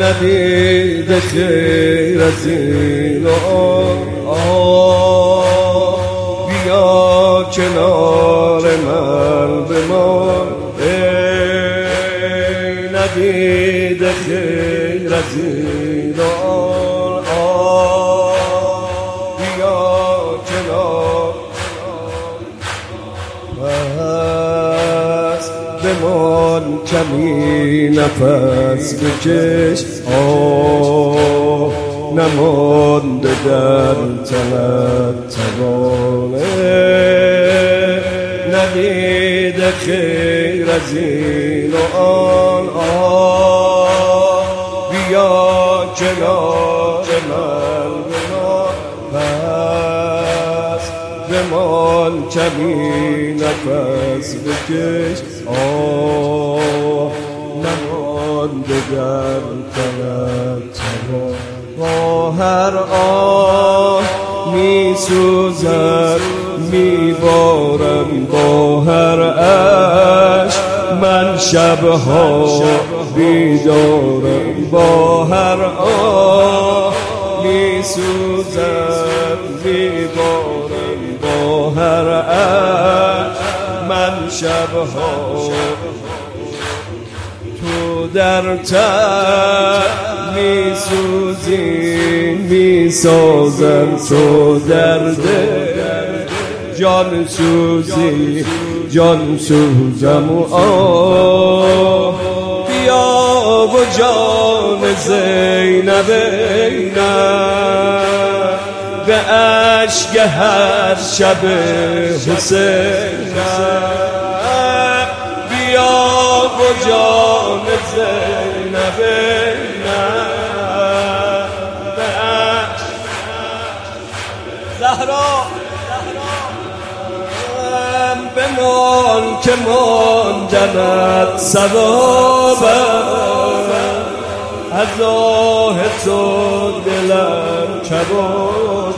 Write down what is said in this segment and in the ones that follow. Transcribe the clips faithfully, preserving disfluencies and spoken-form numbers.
ندیده خیر از این آه، بیا کنار من بمان. ای ندیده خیر از این آه، بیا کنار پس بمان کمی نفس بکش. آه نمانده در تنت توانه، ندیده خیر از این و آن. آه بیا کنار من بمان، پس بمان کمی نفس بکش. آه نمانده در تنت توانه، با هر آه می سوزد می بارم، با هر عشق من شبها بیدارم. با هر آه می سوزد می بارم، با هر عشق من شبها. تو در تن می سوزی می سازم، تو در دل جان سوزی جان سوزم. آه بیا و جان زینب اینم، به اشک هر شب حسین. بیا و جان زینب اینم، به اشک زهرا بمان که ماندنت ثوابم، از آه تو دلم کباب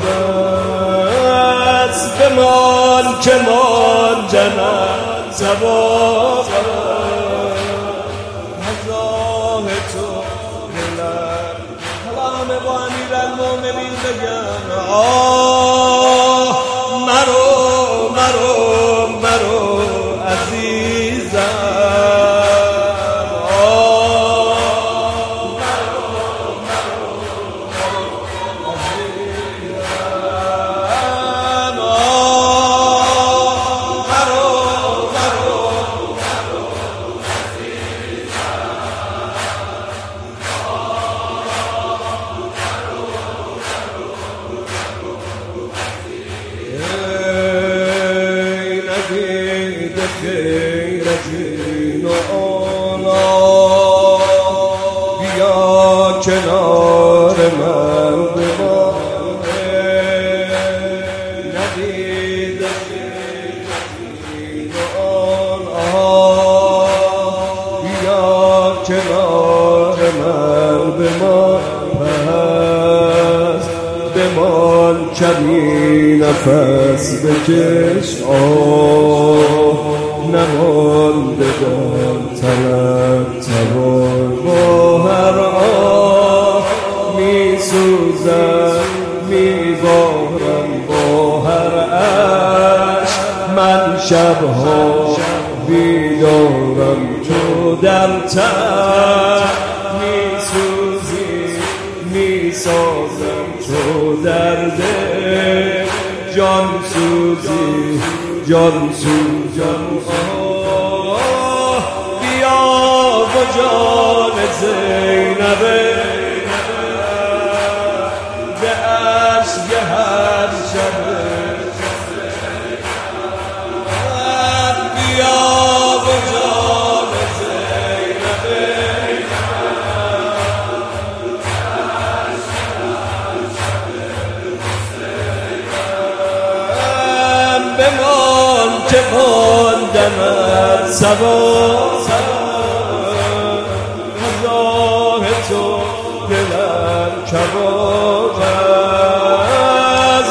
است. بمان که ماندنت ثوابم، از آه تو دلم. کلام با امیرالمومنین بگم آه مرو مرو مرو عزیزم. آه مرو مرو مرو عزیزم. آه مرو مرو مرو خیر از این و آن. بیا کنار من بمان، ندیده خیر از این و آن. بیا کنار من بمان، پس بمان کمی نفس بکش. آه نمانده در تنت توان، با هر آه می سوزم می بارم، با هر عشق من شبها بیدارم. تو در تن می سوزی می سازم، تو در دل جان سوزی جان سوزم. آه بیا و جان زینب به اشک هر شب. بیا و جان زینب بمان که ماندمت ثواب، از آه تو دلم کباب است.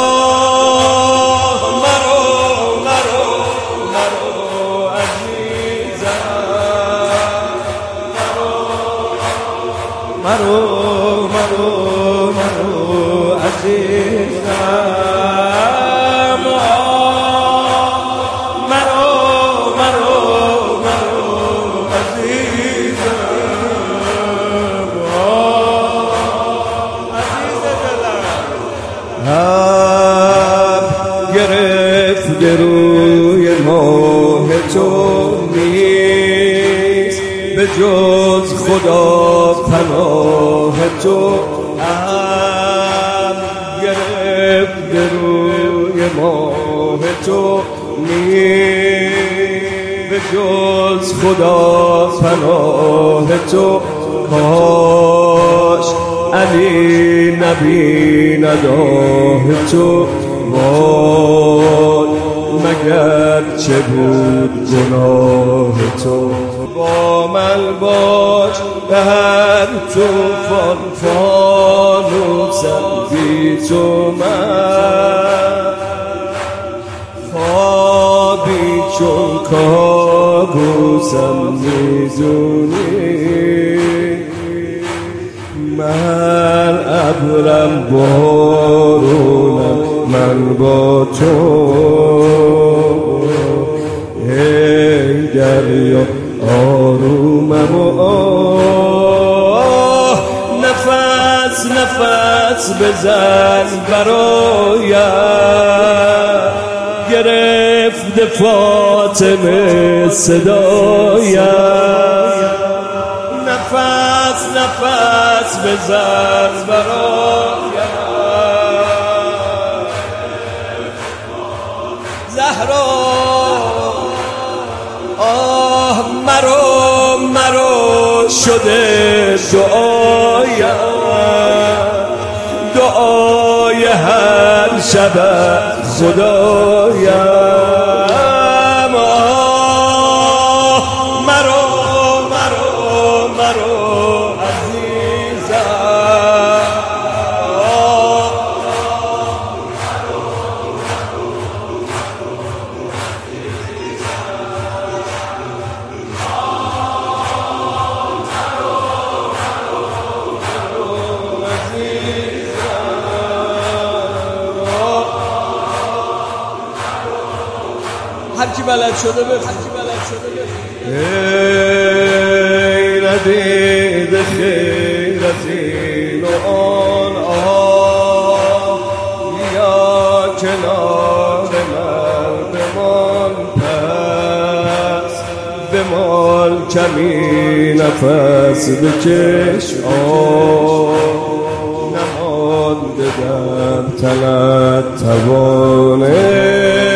آه مرو مرو مرو عزیزم، مرو مرو مرو مرو عزیزم گرفت روی ماه تو نیست به جز خدا پناه تو هم گرفت روی ماه تو نیست به جز خدا پناه تو کاش علی نبی نداه تو وای مگر چه بود گناه تو با من باش به هر طوفان فانوسم بی تو من خوابی چون کابوسم میزونی من ابرم بارونم من با تو ای دریا آرومم و آه نفس نفس بزن برایم گرفت فاطمه صدایم نفس نفس بزن برایم زهرا آه مرو مرو شده دعایم دعای هر شب خدایم آه مرو مرو مرو عزیزم هر کی بلد شده بخون هر کی بلد شده بخون ای ندید خیر از این و آن آه یا کنار من بمان پس بمان کمی نفس بکش آه نمانده در تنت توانه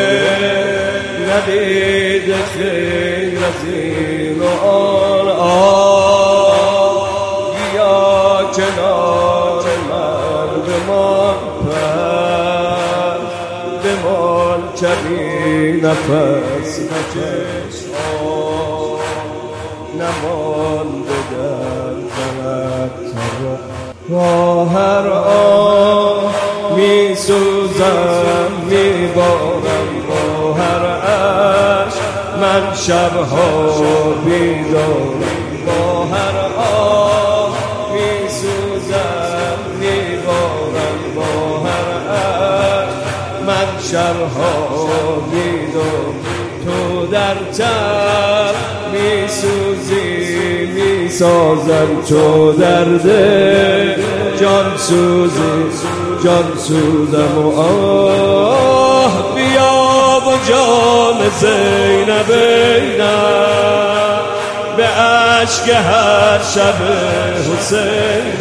ندید خیر از این و آن آه بیا کنار من بمان پس بمان کمی نفس بکش آه نمانده در تنت با هر آه می سوزم می بارم با هر عشق من شبها بیدارم با هر آه می سوزم می بارم با هر عشق من شبها بیدارم تو در تب می سوزی می سازم تو در دل جان سوزی جان سوزم و آه بیا و جان زینبینم به عشق هر شب حسینم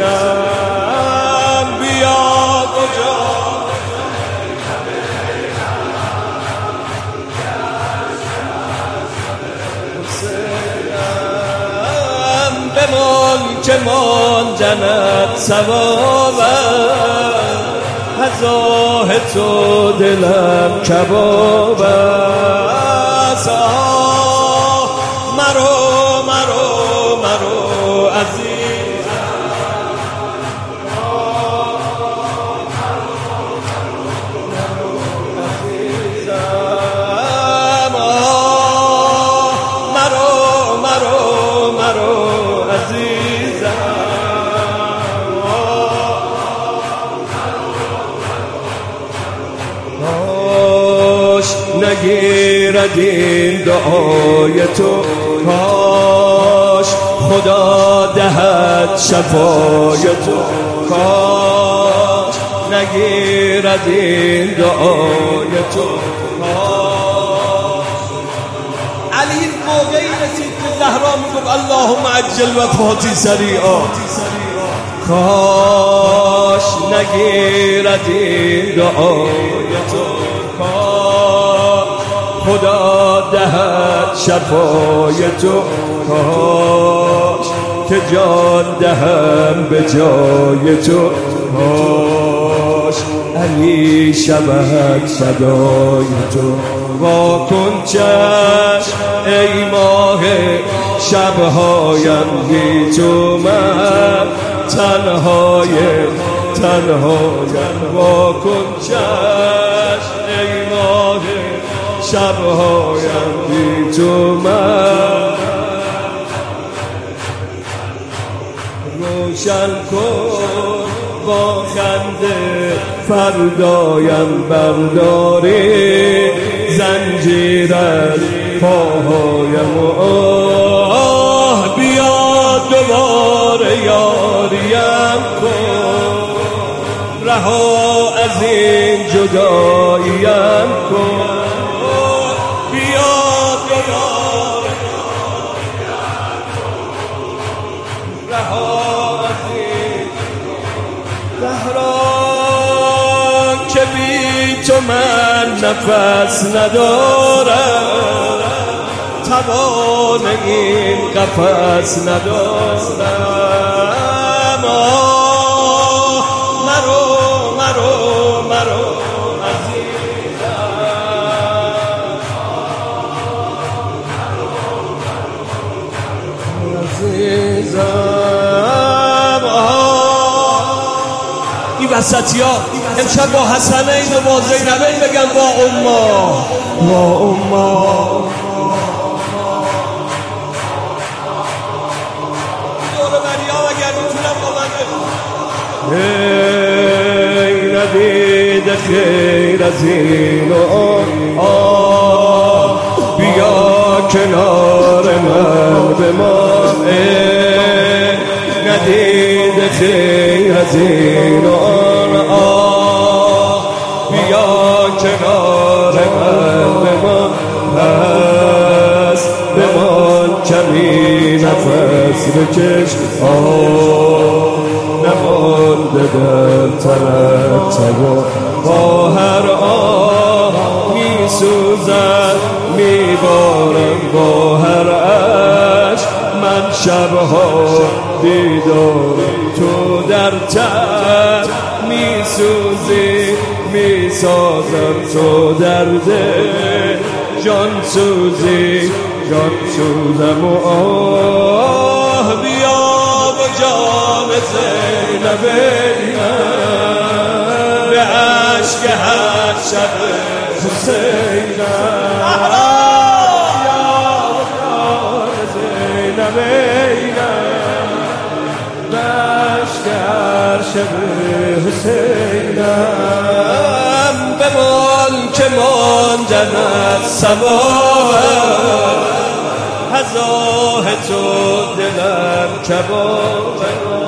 بیا و جان حسینم بمان که من جنت ثوابم هزاه تو دلم کباب است مرو مرو مرو عزیزم مرو مرو مرو عزیزم نگیرد این دعای تو، کاش خدا دهد شفای تو، کاش نگیرد این دعای تو. علی این موقعی رسید که زهرا میگفت اللهم عجل وفاتی سریعا، کاش نگیرد این دعای تو، کاش خدا دهد شفای تو، کاش که جان دهم به جای تو، کاش علی شود فدای تو. وا کن چشم ای ماه شبهایم بی تو، من تنهای تنهایم. وا کن چشم ای ماه شبهایم بی تو، من روشن کن با خنده فردایم، برداری زنجیر از پاهایم. آه بیا دوباره یاریم کن، رها از این جداییم کن. بیا دوباره رها از این زهرا که بی تو من نفس ندارم، توان این قفس ندارم. آه مرو مرو مرو عزیزم، عزیزم. این وسطی ها امشب با حسنین و با زینبین بگن با اما با اما دور مریم اگر میتونم با من. ای ندیده خیر از این و آه، بیا کنار من بمان. ای ندیده خیر از این و آه، بیا کنار من بمان. پس بمان کمی نفس بکش، آه نمانده در تنت سوا. با هر آه می سوزد می بارم، با هر عشق من شبها دیدارم. تو در تن می سوزی می سازم، تو در دل جان سوزی جان سوزم. و آه بیا با جان زینبین به عشق هر شب حسینم. بیا با جان زینبین به عشق هر شب حسینم. بمان که ماندن از سبا، هزاه تو دلم کباب.